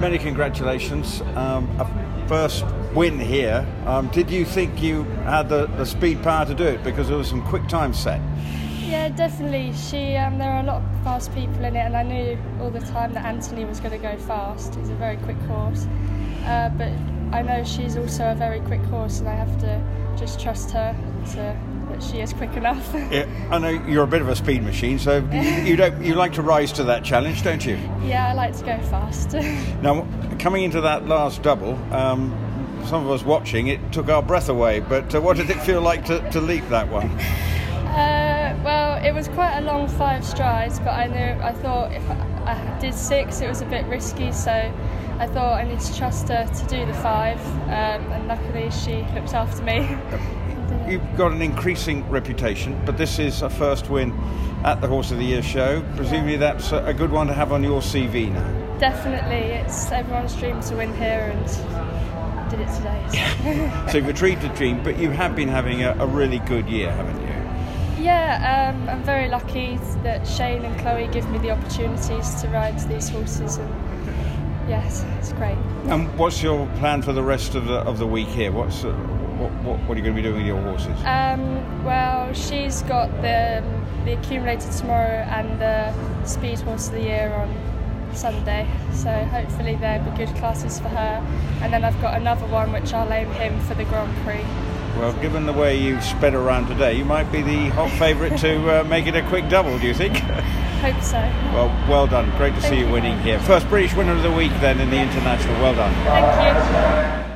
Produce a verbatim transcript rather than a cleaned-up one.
Many congratulations. Um, a first win here. Um, did you think you had the, the speed power to do it? Because there was some quick time set. Yeah, definitely. She, um, there are a lot of fast people in it, and I knew all the time that Anthony was going to go fast. He's a very quick horse. Uh, but I know she's also a very quick horse, and I have to just trust her to, that she is quick enough. Yeah, I know you're a bit of a speed machine, so you, you don't you like to rise to that challenge, don't you? Yeah, I like to go fast. Now, coming into that last double, um, some of us watching, it took our breath away. But uh, what did it feel like to, to leap that one? Uh, well, it was quite a long five strides, but I knew I thought if I, I did six, it was a bit risky, so I thought I need to trust her to do the five, um, and luckily she looked after me. You've got an increasing reputation, but this is a first win at the Horse of the Year show. Presumably that's a good one to have on your C V now. Definitely, it's everyone's dream to win here, and did it today. So, so you've achieved a dream, but you have been having a, a really good year, haven't you? Yeah, um, I'm very lucky that Shane and Chloe give me the opportunities to ride these horses, and yes, it's great. And what's your plan for the rest of the of the week here? What's uh, what, what what are you going to be doing with your horses? Um, well, she's got the the accumulator tomorrow and the Speed Horse of the Year on Sunday, so hopefully there'll be good classes for her. And then I've got another one which I'll aim him for the Grand Prix. Well, given the way you sped around today, you might be the hot favourite to uh, make it a quick double, do you think? Hope so. Well, well done. Great to Thank see you you. winning here. First British winner of the week then in the International. Well done. Thank you.